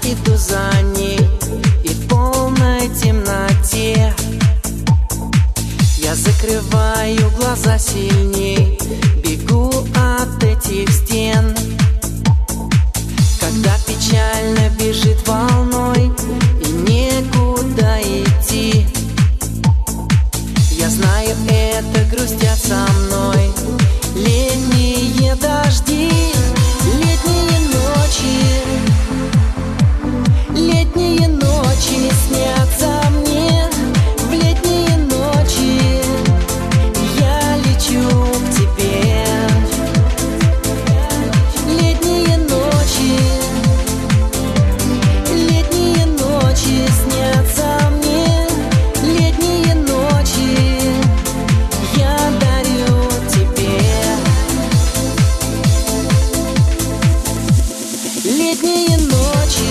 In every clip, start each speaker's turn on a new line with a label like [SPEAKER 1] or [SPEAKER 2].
[SPEAKER 1] иду за ней, и в полной темноте я закрываю глаза сильней, бегу от этих стен. Когда печально бежит волной и некуда идти, я знаю, это грустят со мной летние дожди, летние ночи. Летние ночи снятся мне, в летние ночи я лечу к тебе. Летние ночи снятся мне, летние ночи я дарю тебе. Летние ночи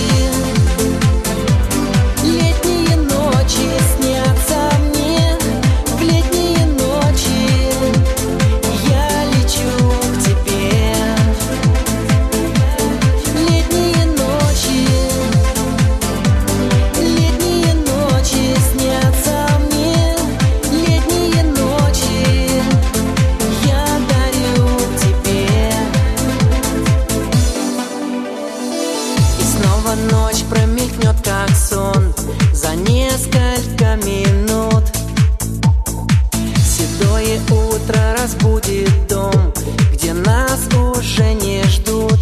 [SPEAKER 1] снятся мне, в летние ночи я лечу к тебе. Летние ночи снятся мне, летние ночи я дарю тебе. И снова ночь промелькнет, как сон, за несколько минут. Седое утро разбудит дом, где нас уже не ждут.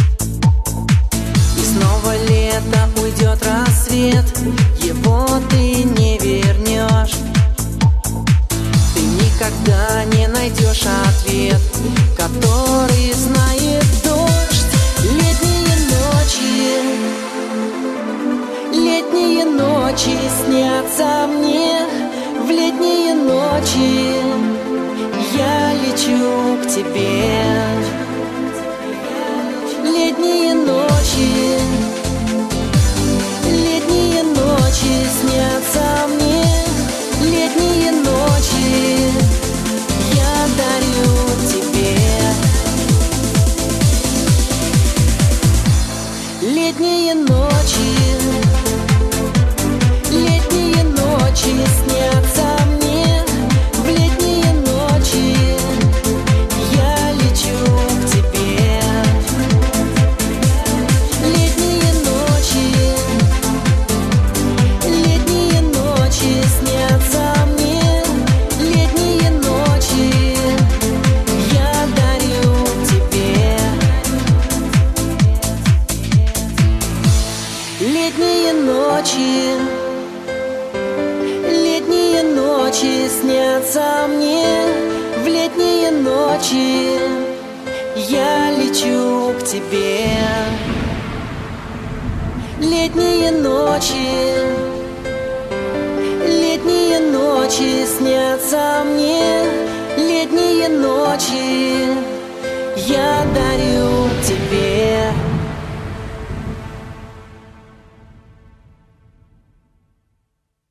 [SPEAKER 1] И снова лето, уйдет рассвет, его ты не вернешь. Ты никогда не найдешь ответ, который знает дождь. Летние ночи снятся мне, в летние ночи я лечу к тебе. Летние ночи снятся мне, летние ночи я дарю тебе. Летние ночи снятся мне, в летние ночи я лечу к тебе. Летние ночи снятся мне, летние ночи я дарю тебе. Летние ночи снятся мне, в летние ночи я лечу к тебе. Летние ночи снятся мне, летние ночи я дарю